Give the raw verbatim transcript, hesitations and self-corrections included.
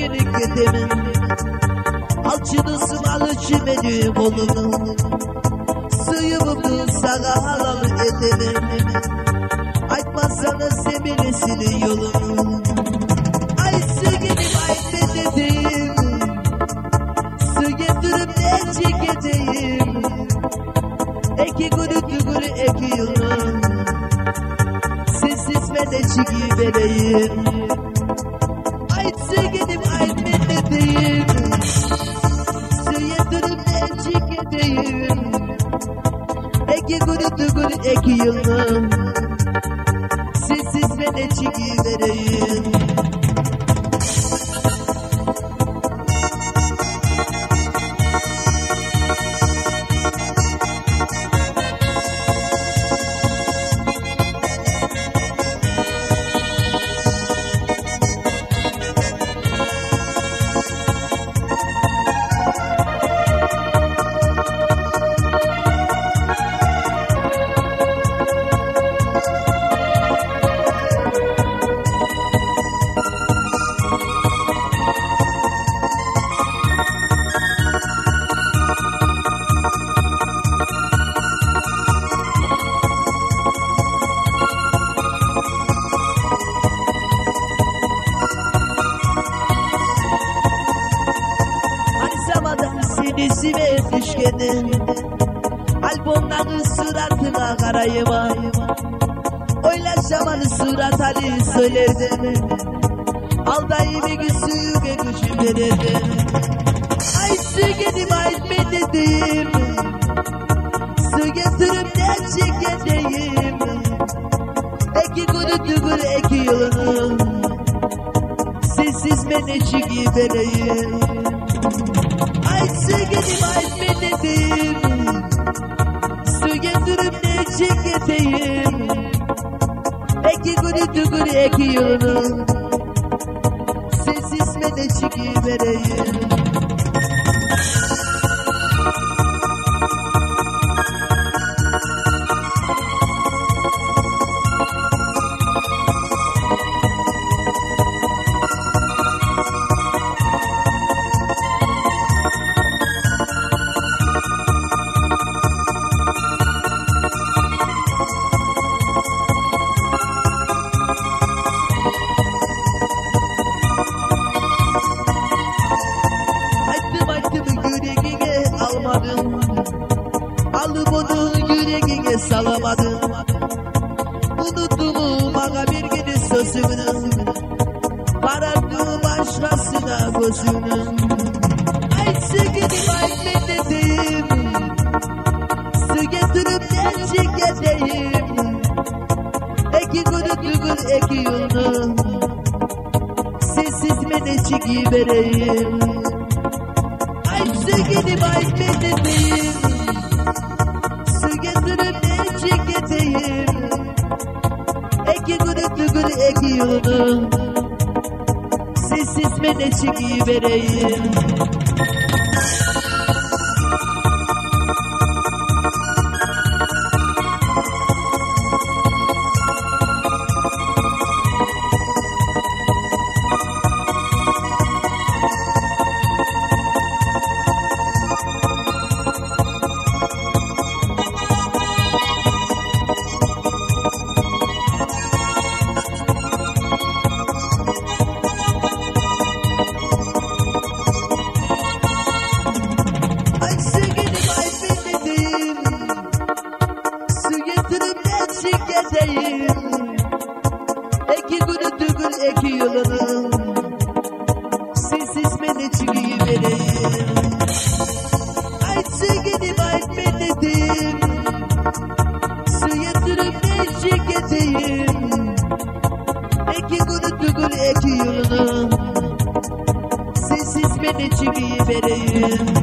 gerek edemem. Alçını sınalı çimenim oğlum. Suyumu sana halal edemem. Aytmazsana sebilesini yolunu. Ay sügenim ay bededeyim. Sügedirip ne çekeceğim. Eki gülü tügülü eki yılın. Sessiz medeçiki vereyim. Ay sügenim ay bededeyim. Sügedirip ne çekeceğim. Eki gülü tügülü eki yılın. Sessiz medeçiki vereyim. Sinisive düşkenim, albomların suratına karayıma. Oylaşamadı surat Ali söylerdim. Aldayımı güsüge gücüm verirdim. Ay sügedim ay bededeyim. Su getirip ne çekeceğim. Eki günü tügül eki yılını. Sessiz meneşiki vereyim. Ay sügedim ay bededeyim. Su getirip ne çekeceğim. Eki günü tügül eki yılını. Sessiz meneşiki vereyim. Alıp onu yüreğine salamadım. Unuttum bana bir gün sözümü. Karardım başkasına gözünü. Ay sügedim ay bededeyim. Su getirip ne çekeceğim. Eki günü tügül eki yılını. Sessiz meneçiki vereyim. Ay sügedim ay bededeyim. Su getirip ne çekeceğim. Eki günü tügül eki yılını. Sessiz meneçiki vereyim. Eki günü tügül eki yılını. Sessiz meneçiki vereyim. Ay sügedim ay bededeyim. Su yatırıp ne çekeceğim. Eki günü tügül eki yılını. Sessiz meneçiki vereyim.